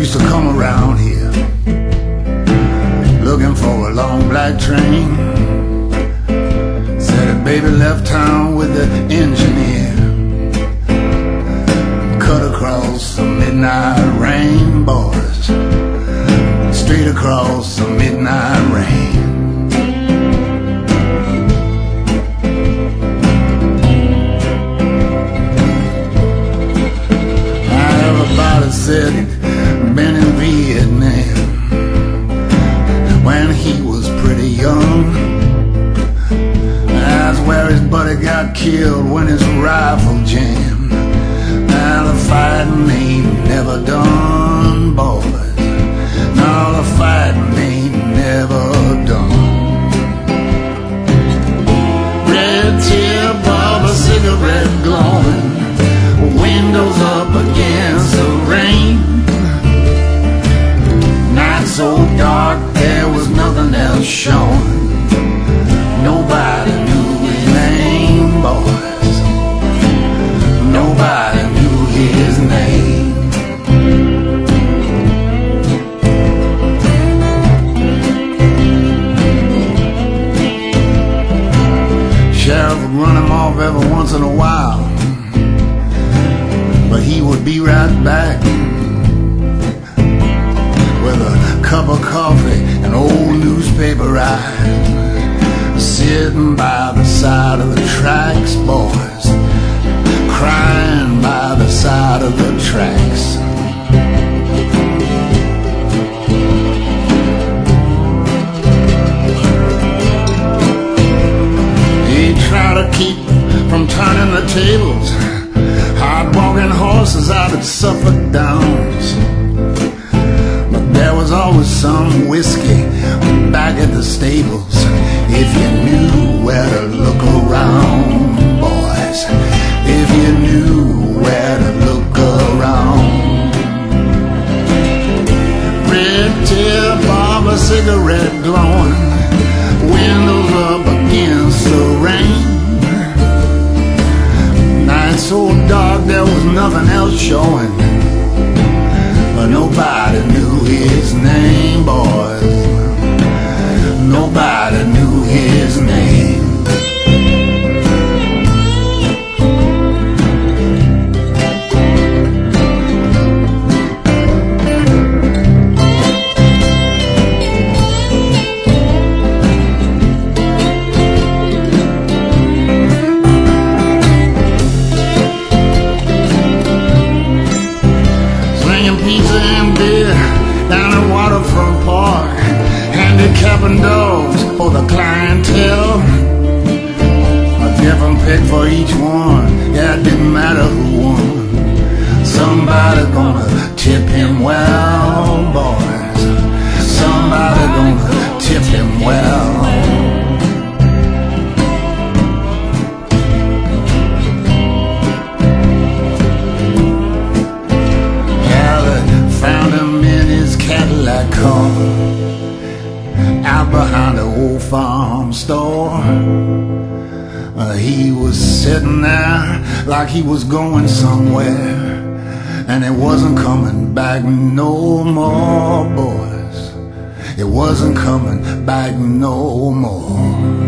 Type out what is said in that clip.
used to come around here looking for a long black train. Said a baby left town with the engineer, cut across the midnight rain, boys, straight across the midnight rain. Everybody said he'd been in Vietnam when he was pretty young. That's where his buddy got killed when his rifle jammed. Now the fighting ain't never done, boys. No, the fighting ain't never done. Red tip of a cigarette glowing, windows up against the rain. Night so dark there was nothing else showing. Nobody knew his name, boys. Nobody knew his name. Sheriff would run him off every once in a while, but he would be right back with a cup of coffee and old newspaper eyes, sitting by the side of the tracks, boys, crying by the side of the tracks. He tried to keep from turning the tables, hard walking horses out at Suffolk Downs. But there was always some whiskey back at the stables, if you knew where to look around, boys, if you knew where to look around. Red tip of a cigarette glowing, windows up against the rain. Night so dark there was nothing else showing, but nobody knew his name, boys. Nobody knew his name. Pizza and beer down at Waterfront Park, handicapping dogs for the clientele. A different pick for each one, yeah, it didn't matter who won. Somebody gonna tip him well, boys. Somebody gonna tip him well. Cadillac car out behind the old farm store. He was sitting there like he was going somewhere, and it wasn't coming back no more, boys. It wasn't coming back no more.